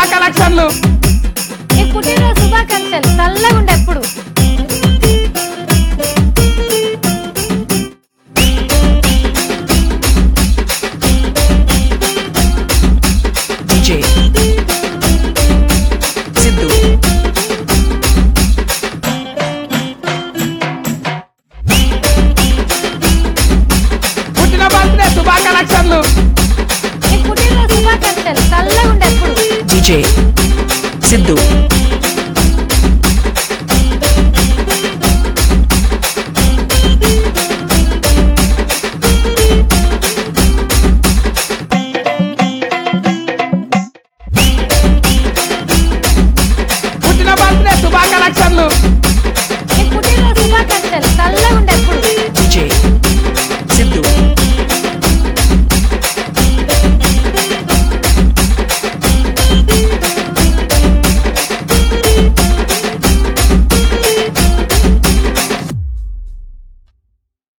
శుభాకాంక్షలు. నీ పుట్టినరోజు శుభాకాంక్షలు. చల్లగా ఉండే ఎప్పుడు. DJ Sidhu. పుట్టిన బర్త్డే శుభాకాంక్షలు. నీ పుట్టినరోజు శుభాకాంక్షలు. చల్లగా ఉండే ఎప్పుడు. DJ Sidhu.